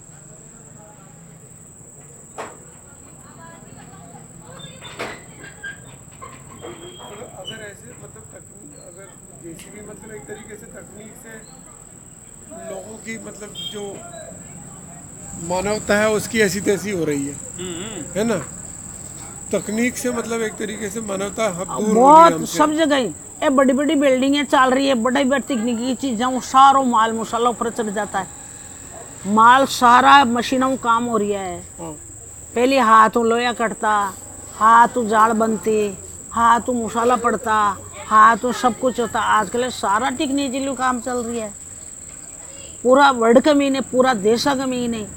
अगर अगर ऐसे मतलब तकनीक, अगर जेसीबी मतलब एक तरीके से तकनीक से लोगों की मतलब जो मानवता है उसकी ऐसी तैसी हो रही है, हम्म है ना। तकनीक से मतलब एक तरीके से मानवता अब दूर हो गई बहुत हमसे। सब जगह ही ये बड़ी बड़ी बिल्डिंगें चल रही है, बड़ी बड़ी तकनीकी चीज़ें, वो सारो माल मसाला ऊपर चढ़ जाता है, माल सारा मशीनों में काम हो रही है। हाँ। पहले हाथों लोया कटता, हाथों जाड़ बनते, हाथों मसाला पड़ता, हाथों सब कुछ होता। आजकल सारा टेक्निकली काम चल रही है, पूरा वर्ल्ड का मीन है, पूरा देश का मीन है।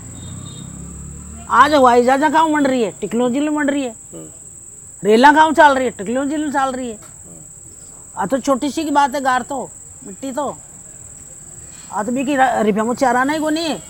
आज हवाई जहाजा गाँव बन रही है, टेक्नोलॉजी में बन रही है, रेला गाँव चल रही है, टेक्नोलॉजी में चल रही है। आ तो छोटी सी की बात है, गार तो मिट्टी तो आदमी की रिपया में चारा नहीं को नहीं।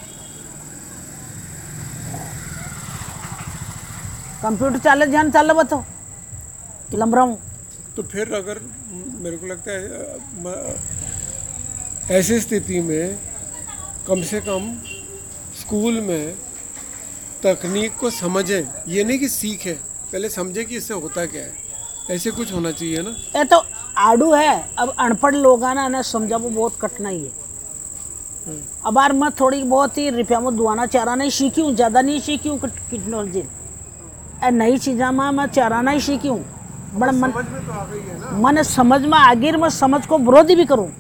कंप्यूटर चाले ध्यान चाल बतो लंब रहा हूँ। तो फिर अगर मेरे को लगता है अ, म- ऐसी स्थिति में कम से कम स्कूल में तकनीक को समझें, ये नहीं कि सीखें, पहले समझे कि इससे होता क्या है, ऐसे कुछ होना चाहिए ना। ये तो आड़ू है। अब अनपढ़ लोग ना ना समझा वो बहुत कठिनाई है। अब यार मैं थोड़ी बहुत ही रुपया में दुआना चारा नहीं सीखी हूँ, ज़्यादा नहीं सीखी हूँ टेक्नोलॉजी। ए नई चीज़ा में मैं चारा नहीं सीखी हूँ, बड़ा मन समझ में तो आ गई है ना। मन समझ में आगे मैं समझ को विरोधी भी करूँ,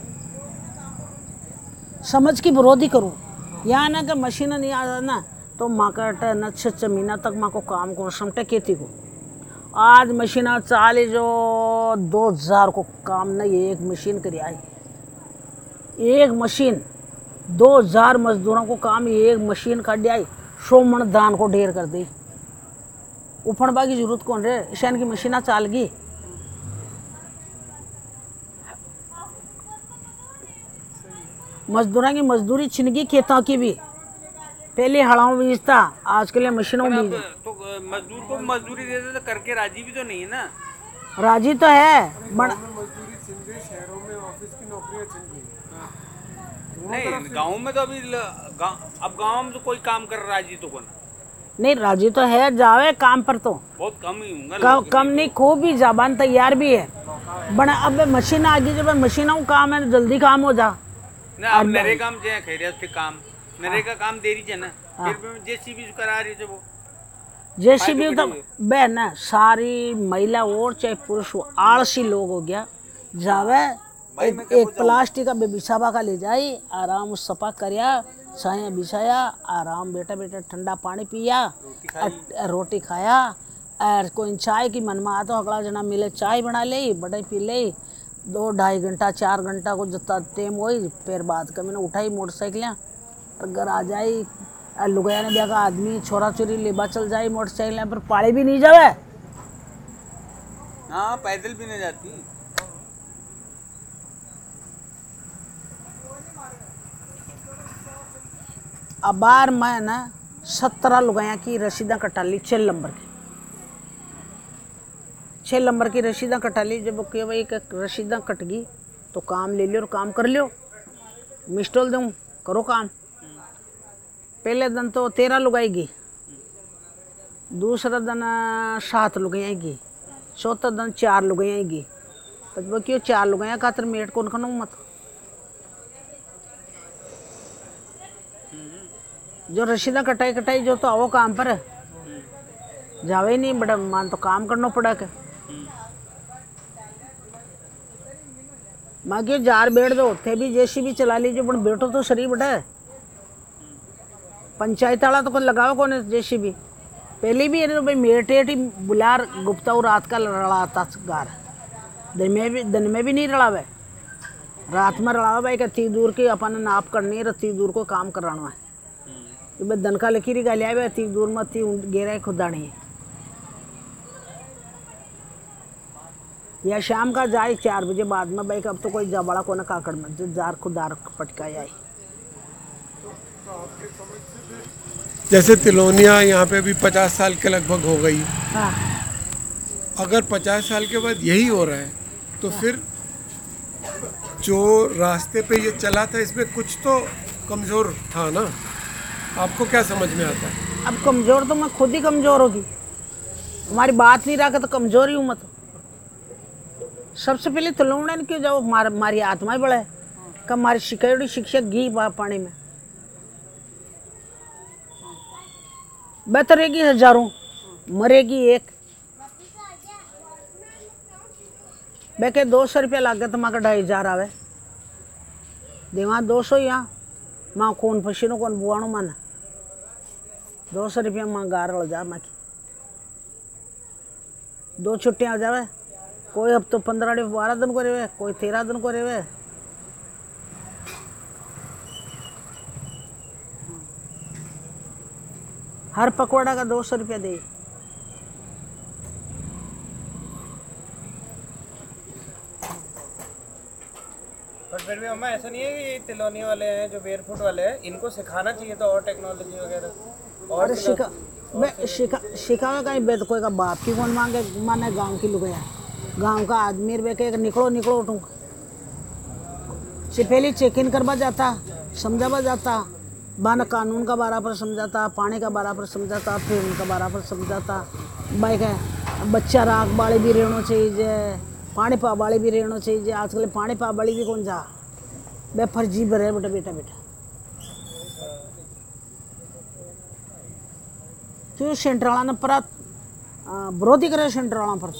समझ की विरोधी करूँ। यहाँ ना कि मशीन नहीं आ ना तो माँ का न छः छः महीना तक माँ को काम को समटे खेती को। आज मशीना चाले जो दो हजार को काम नहीं, एक मशीन कर आई, एक मशीन दो हजार मजदूरों को काम एक मशीन काट आई, सौ मन धान को ढेर कर दी। उफड़बा की जरूरत कौन रे, ईशान की मशीना चाल गई। मजदूरों की मजदूरी छिन गई, खेतों की भी। पहले हड़ाओं बीजता, आज के लिए मशीनों पर अब बीज। तो मजदूर को मजदूरी देते तो करके राजी भी तो नहीं है ना। राजी तो है बड़ गाँव में मजदूरी छिन गई, शहरों में ऑफिस की नौकरियां छिन गई। नहीं गांव में तो अभी ल- गाँव अब गांव में तो कोई काम कर राजी तो कोना, नहीं, राजी तो है, जावे काम पर तो बहुत कम ही होंगे कम लोग। कम नहीं, खूब ही जबान तैयार भी है। बड़ा अब मशीन आ गई, जब मशीनों का काम है जल्दी काम हो जा। ना अब नरे काम जे खैरियत से काम नरे का काम देरी है ना, फिर जेसीबी करा रही है वो। जैसी भी तो बहन है, सारी महिला और चाहे पुरुष हो, आलसी लोग हो गया। जावे एक, एक प्लास्टिक का बिछावा का ले जाई, आराम सफा करया, छाया बिछाया, आराम बेटा बेटा ठंडा पानी पिया, रोटी, रोटी खाया। और कोई चाय की मन में आ तो अगला जना मिले चाय बना ले, बड़े पी ले, दो ढाई घंटा चार घंटा को जितना टाइम हो, फिर बाद कभी ना उठाई मोटरसाइकिलें तो घर आ जाई। लुगाया ने देखा आदमी छोरा चोरी लेबा चल जाए मोटरसाइकिल पर, पाड़ी भी नहीं जावे। हाँ पैदल भी नहीं जाती। अब बार मैं ना सत्रह लुगाया की रसीदा कटा ली, छः नंबर की छः नंबर की रसीदा कटा ली। जब कि भाई एक रसीदा कट गई तो काम ले लियो और काम कर लियो, मिस्टोल दूँ करो काम। पहले दिन तो तेरह लुगाएगी, दूसरा दिन सात लुगाएगी, चौथा दिन चार लुगाएगी। तो क्यों चार लुगाया खातर मेट कौन खनो मत, जो रसीदा कटाई कटाई जो तो आओ काम पर जावे नहीं, बड़ा मान तो काम करना पड़ा के। माँ क्यों जार बैठ दो थे भी जैसी भी चला लीजिए, बट बैठो तो शरीर बटा पंचायत वाला तो कोई लगाओ कौन जैसी भी। पहले भी तो भाई मेटेट ही बुलार गुप्ता और रात का लड़ाता गार, दिन में भी दिन में भी नहीं लड़ावे, रात में लड़ावा भाई कत्ती दूर की अपन नाप करनी है, रत्ती दूर को काम कराना है। तो भाई दन का लकीरी गालिया है, अति दूर में अति गेरा खुदानी है। या शाम का जाए चार बजे बाद में भाई अब तो कोई जा बड़ा को ना काकड़ में जो जार खुदार पटका आई। जैसे तिलोनिया यहाँ पे अभी पचास साल के लगभग हो गई, हाँ अगर पचास साल के बाद यही हो रहा है तो फिर जो रास्ते पे ये चला था इसमें कुछ तो कमज़ोर था ना। आपको क्या समझ में आता है? अब कमज़ोर तो मैं खुद ही कमज़ोर होगी, हमारी बात नहीं रखा तो कमज़ोर ही हूँ मैं तो। सबसे पहले तिलोनिया ने क्यों जाओ मार, मारी आत्मा ही बड़ा है कब हमारी शिकायत शिक्षक घी पानी में बेहतर रहेगी हजारों, मरेगी एक। बेके दो सौ रुपया लागे तो माँ का ढाई हजार आवे देवा दो सौ यहाँ माँ कौन पसीनो कौन बुआणो मन दो सौ रुपया माँ गार हो जा माँ की दो छुट्टियाँ आ जावे कोई अब तो पंद्रह दिन बारह दिन करे हुए कोई तेरह दिन करे हुए। हर पकौड़ा का दो सौ रुपया दे। पर फिर भी अम्मा ऐसा नहीं है कि ये तिलोनी वाले हैं जो बेयरफुट वाले हैं इनको सिखाना चाहिए तो और टेक्नोलॉजी वगैरह और अरे शिका मैं शिका शिकावे कहीं बेद कोई का बाप की कौन मांगे माने गांव की लुगाया गांव का आदमी रे के निकलो निकलो उठूँ से पहले चेक इन करवा जाता समझावा जाता बाना कानून का बराबर समझाता पानी का बराबर समझाता फिर उनका बराबर समझाता बाइक है बच्चा राग बाड़ी भी रहना चाहिए पानी पा बाड़ी भी रहना चाहिए आजकल पानी पा बाड़ी भी कौन जा बे फर्जी भरे बेटा बेटा बेटा क्यों सेंट्रल ने पर विरोधी करे सेंट्रल पर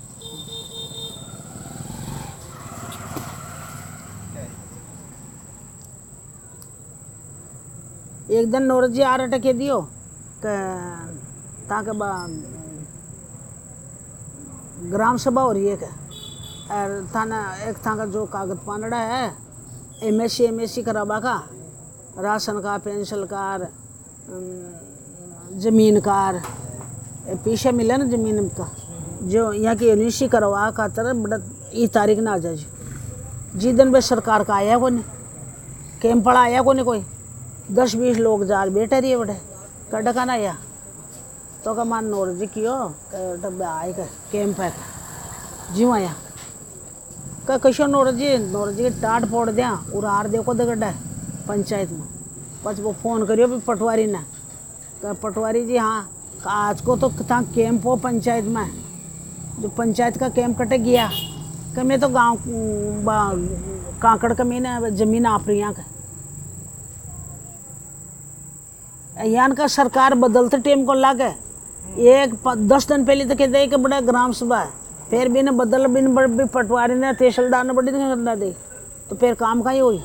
एक दिन नौरजी आ रहे टके दियो ताकि ग्राम सभा हो रही है क्या और थाना एक था का जो कागज पानड़ा है M S C M S C कराबा का राशन का पेंशन कार ज़मीन कार पीछे मिला ना ज़मीन का जो यहाँ की यूनिवर्सिटी करवा का तरह बड़ा ये तारीख ना आ जाए जी दिन में सरकार का आया को नहीं कैंप पड़ा आया को नहीं कोई दस बीस लोग जार बैठे रहिए बड़े कड़ा का ना आया तो का मान नोर जी कियो डब्बे आए का कैंप है जी आया का कशो नोर जी नोर जी टाट फोड़ दिया और हार देखो दे गड्ढा पंचायत में बस वो फ़ोन करियो भी पटवारी ने का पटवारी जी हाँ आज को तो था कैंप हो पंचायत में जो पंचायत का कैंप कटे गया कि मैं तो गांव कांकड़ का मैंने ज़मीन आप रही यहाँ का यान का सरकार बदलते टाइम को लागे एक दस दिन पहले तो कहते कि बड़ा ग्राम सभा है फिर भी ने बदल बिन भी पटवारी ने तहसीलदार ने बड़ी करना दे तो फिर काम का ही हुई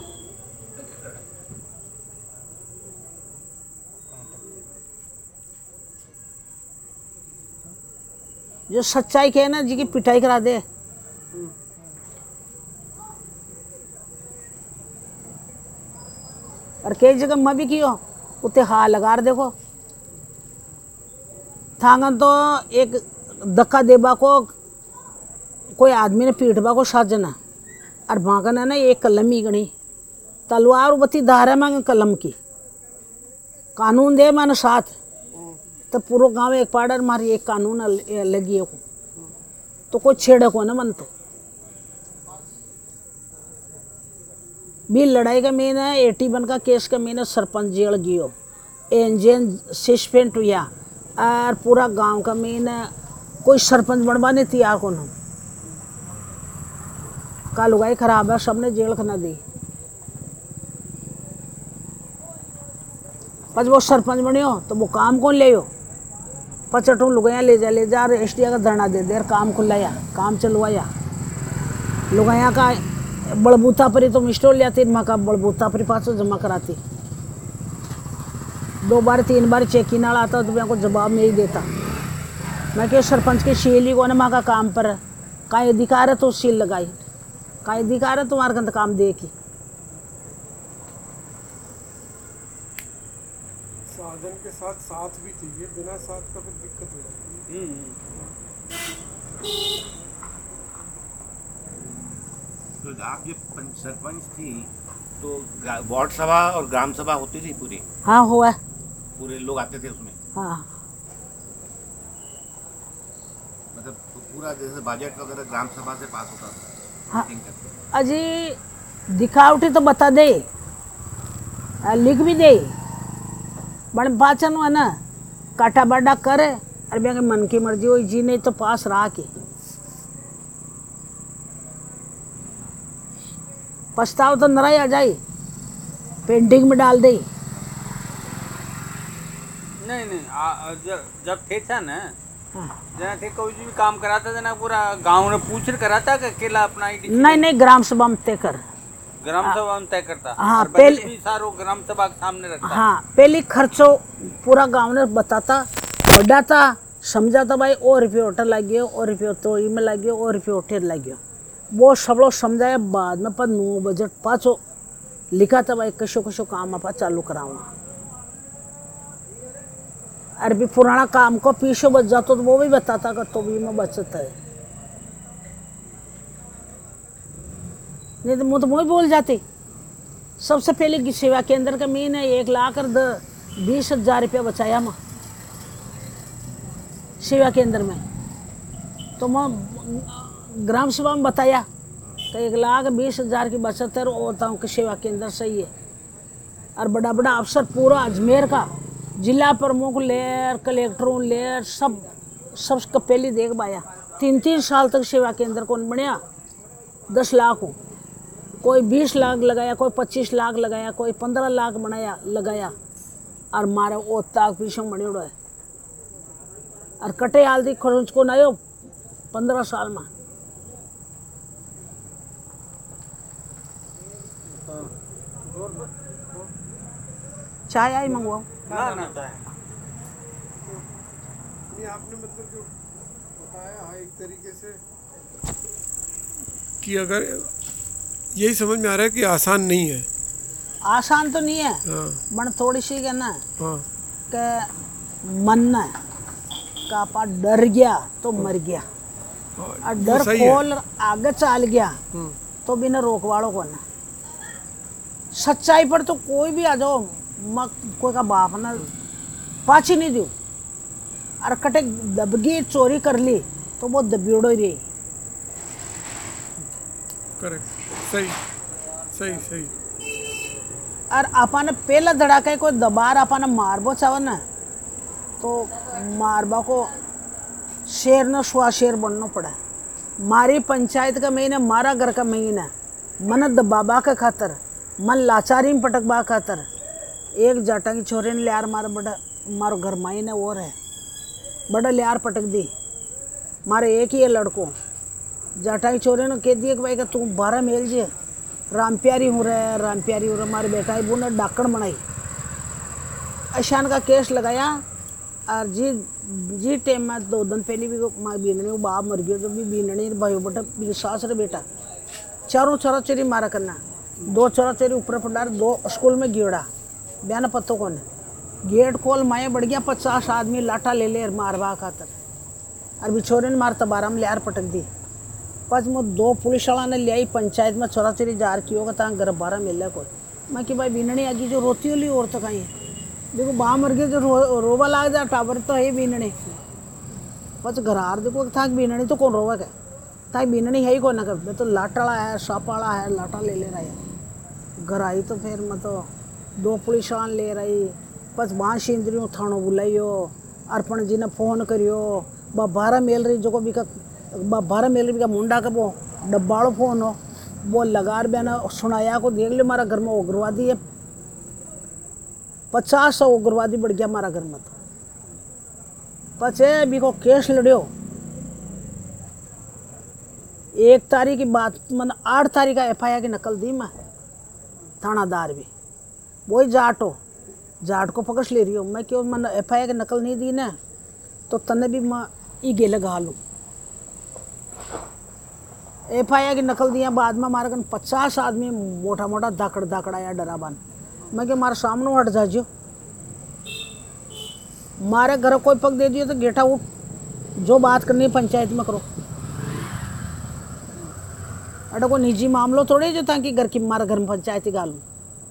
जो सच्चाई कहे ना जी की पिटाई करा दे और कई जगह मैं भी कियो उते हाल लगा देखो थांगन तो एक धक्का देबा को कोई आदमी ने पीटबा को साजना और भागन है ना एक कलम ही गणी तलवार बती धार है मांगे कलम की कानून दे माने साथ तो पूरा गांव एक पाड़र मारी एक कानून लगी है को तो कोई छेड़े को ना मन तो भी लड़ाई का मैंने एटी वन का केस का मैंने सरपंच जेल गियो इंजन सस्पेंड हुआ और पूरा गांव का मैंने कोई सरपंच बनवाने तैयार को ना का लुगाई खराब है सबने जेल खाना दी बस वो सरपंच बनियो तो वो काम कौन ले पचटू लुगाया ले जा ले जा एस टी का धरना दे देर काम खुलाया काम चलवाया लुगाया का बड़बूता पर ही तो मिस्टोल लियाती माँ का बड़बूता पर पाँच जमा कराती दो बार तीन बार चेक ना आता तो मैं को जवाब नहीं देता मैं क्या सरपंच की शील ही को ना माँ का काम पर का अधिकार है तो सील लगाई का अधिकार है तुम्हारे कंत काम दे की साधन के साथ साथ भी चाहिए बिना साथ का फिर दिक्कत हो जाती है। तो आप जब पंच सरपंच थी तो वार्ड सभा और ग्राम सभा होती थी पूरी हाँ हुआ पूरे लोग आते थे उसमें हाँ मतलब पूरा जैसे बजट वगैरह ग्राम सभा से पास होता था हाँ मीटिंग करते। अजी दिखावटी तो बता दे लिख भी दे बड़े पाचन है ना काटा बाडा करे अरे मैं मन की मर्जी हुई जी नहीं तो पास रहा के पछताव तो नराई आ जाए पेंटिंग में डाल दे नहीं नहीं आ, जब जब थे था ना जना थे कोई भी काम कराता था ना पूरा गांव ने पूछ कराता कि अकेला अपना ही decision? नहीं नहीं ग्राम सभा में तय कर। ग्राम सभा में तय करता। हाँ, और बजट पहले- भी सारो ग्राम सभा के सामने रखता। हाँ पहले खर्चो पूरा गांव ने बताता बड़ा था समझाता भाई और रुपये होटल लग गयो और रुपये तो में लग गयो और रुपये होटल लग गयो वो सब लोग समझाया बाद में पर नो बजट पाचो लिखा था भाई कशो कशो काम आप चालू कराऊंगा अरे भी पुराना काम को पीछे बच जाता तो वो भी बताता कि तो भी में बचत है नहीं तो मुँह तो मुँह बोल जाती। सबसे पहले की सेवा केंद्र का महीने एक लाख और द बीस हजार रुपया बचाया मैं सेवा केंद्र में तो मैं ग्राम सभा में बताया कि एक लाख बीस हजार की बचत है और बताऊँ कि सेवा केंद्र सही है। और बड़ा बड़ा अफसर पूरा अजमेर का जिला प्रमुख लेर कलेक्टरों लेर सब सब पहले देख पाया तीन तीन साल तक सेवा केंद्र कौन बनया दस लाख हो कोई बीस लाख लगाया कोई पच्चीस लाख लगाया कोई पंद्रह लाख बनाया लगाया और मारे वो ताक पीछे बने उड़ा है और कटे हाल दी खर्च को नयो पंद्रह साल में चाय आई मंगवाओ ना ना ये आपने मतलब जो बताया है एक तरीके से कि अगर यही समझ में आ रहा है कि आसान नहीं है। आसान तो नहीं है हाँ बन थोड़ी सी है ना हाँ कि मन ना का आपा डर गया तो मर गया हाँ, और वो डर सही है। खोल आगे चाल गया हम्म, तो बिना रोकवाड़ो को ना सच्चाई पर तो कोई भी आ जाओ म कोई का बाप ना पाची नहीं दू और कटे दबगी चोरी कर ली तो वो दबियोड़ो ही रही। करेक्ट सही सही सही और अपन पहला धड़ाका कोई दबार अपन मारबो चाहे ना तो मारबा को शेर न सुआ शेर बनना पड़ा। मारी पंचायत का महीना मारा घर का महीना मन दबाबा का खातर मन लाचारी में पटकबा खातर एक जाटा की छोरे ने लियार मार बड़ा मारो घर महीने और है बड़ा लियार पटक दी मारे एक ही है लड़को जाटा की छोरे ने कह दिया कि भाई का तू बारह मेल जे राम प्यारी हो रहा है राम प्यारी हो रहा है मारे बेटा वो ने डाकण बनाई अशान का केस लगाया और जी जी टाइम में दो दिन पहले भी माँ बीननी वो बाप मर गया तो भी बीननी भाई बेटा मेरी सास रे बेटा चारों चौरा चोरी मारा करना दो चौरा चोरी ऊपर पटार दो स्कूल में गिड़ा बयान पत्तों को ने गेट खोल माए बढ़ गया पचास आदमी लाठा ले ले मारवा खातर और बिछोरे ने मार तबारा में लियार पटक दी पच मो दो पुलिस वाला ने ले आई पंचायत में चौरा चोरी जार की होगा तहाँ घर बारह मिल को मैं कि भाई बीननी आगी जो रोती वाली और तो कहीं देखो बाँ मर गए जो रो, रोवा लाग जा टावर तो है बीननी पच घरार देखो थाक बीननी तो कौन रोवा क्या थाक बीननी है ही कौन ना कर तो लाटाड़ा है सापाड़ा है लाटा ले ले रहा है घर आई तो फिर मैं तो दो पुलिस वाला ले रही पच बाँस इंद्रियों थानो बुलाइयो अर्पण जी ने फोन करियो बा बारह मेल रही जो को भी का बा बारह मेल रही का मुंडा का वो डब्बाड़ो फोन हो वो लगार बयाना सुनाया को देख ले मारा घर में उग्रवादी है पचास सौ उग्रवादी बढ़ गया हमारा घर में तो पचे भी को केस लड़ियो एक तारीख की बात मतलब आठ तारीख का एफ आई आर की नकल दी मैं थानादार भी वही जाट हो जाट को पकड़ ले रही हो मैं क्यों मैंने एफ आई आर की नकल नहीं दी ना तो तने भी मैं ईगे लगा लूँ एफ आई आर की नकल दिया बाद में हमारे कन पचास आदमी मोटा मोटा धाकड़ धाकड़ आया डराबान मैं क्या मारे सामने हट जाजो मारे घर कोई पग दे दियो तो गेटा उठ जो बात करनी है पंचायत में करो अरे कोई निजी मामलो थोड़े जो ताकि घर की मारा घर में पंचायती गालूँ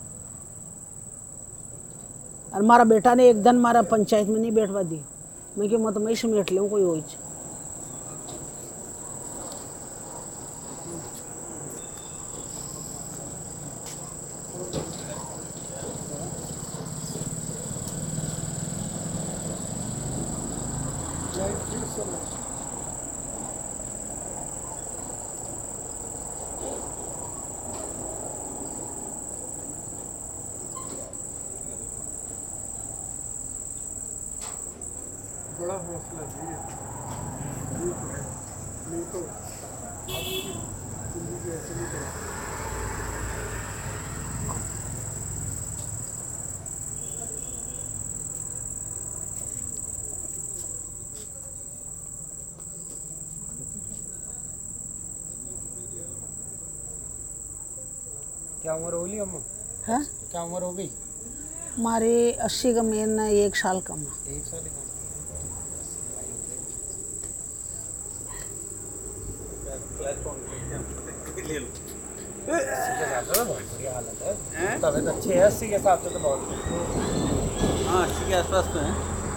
और मारा बेटा ने एक दिन मारा पंचायत में नहीं बैठवा दी मैं क्या मत मैं समेट लूँ कोई हो बड़ा हौसला चाहिए। ठीक है, नहीं तो आपकी जिंदगी ऐसे नहीं करेगी। क्या उम्र हो गई अम्मा? हाँ क्या उम्र हो गई? हमारे अस्सी का मेन एक साल कम है। एक साल ही कम। ले लो। अस्सी के हिसाब से तो बहुत बढ़िया हालत है, तबीयत अच्छी है अस्सी के हिसाब से तो बहुत। हाँ अस्सी के आसपास तो है।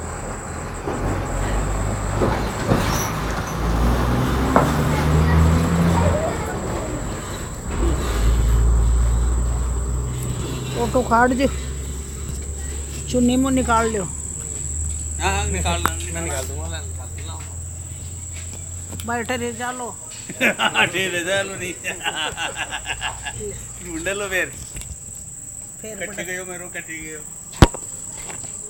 फोटो काट दो, चुन्नी मुँह निकाल लो। हाँ हाँ निकाल मैं निकाल दूंगा मैं निकाल दूंगा। बैठे रह जालो। ठीक है चलो नहीं ढूंढ लो फिर फिर कट्टी गयो मेरो कट्टी गयो।